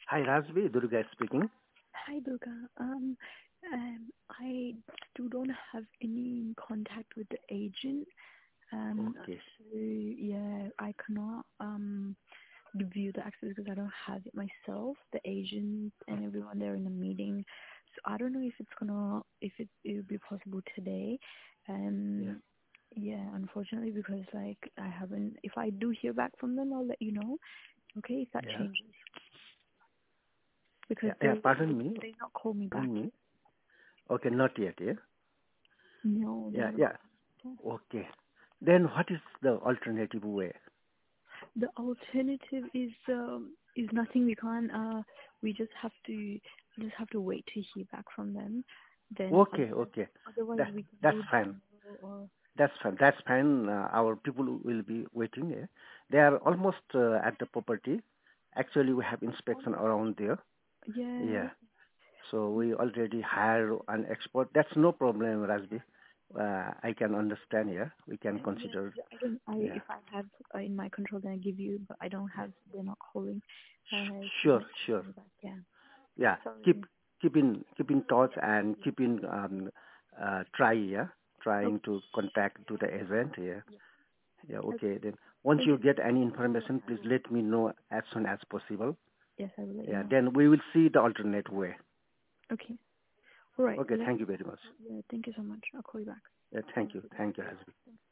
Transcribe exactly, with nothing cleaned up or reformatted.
Hi, Razvi. Durga speaking. Hi, Durga. Um, um, I still don't have any contact with the agent. Um, Okay. so yeah, I cannot um review the access because I don't have it myself. The agent and everyone there in the meeting. So I don't know if it's gonna if it it will be possible today. Yeah. Um, yeah, unfortunately because like I haven't. If I do hear back from them, I'll let you know. Okay, if that Yeah. changes because Yeah. Yeah. they Pardon me. they not call me back. Pardon me. Okay. Not yet. Yeah. No, they Yeah. haven't Yeah. called me. Okay. Then what is the alternative way? The alternative is um, is nothing. We can't. Uh, we just have to just have to wait to hear back from them. Then Okay. otherwise, Okay. otherwise That we can that's do it fine. tomorrow or That's fine. That's fine. Uh, our people will be waiting. Yeah. They are almost uh, at the property. Actually, we have inspection around there. yeah. Yeah. So we already hired an expert. That's no problem, Rajbi. Uh, I can understand. Yeah. We can Yeah, consider. I don't. I Yeah. if I have uh, in my control, then I give you. But I don't have. They're not calling. Uh, so Sure, they're not sure. calling me back. Yeah. Yeah. Keep Sorry. keep in keep in touch and keep in um uh try, yeah. Trying Okay. to contact to the event, yeah. Yeah. Yeah, Okay. okay. Then once Thank you you so get much. any Yeah, information, I please will. let me know as soon as possible. Yes, I will let you Yeah, know. then we will see the alternate way. Okay. All right. Okay, Let thank me. you very much. Yeah. Thank you so much. I'll call you back. Yeah, Have thank a you. good day. Thank you, Hasbi.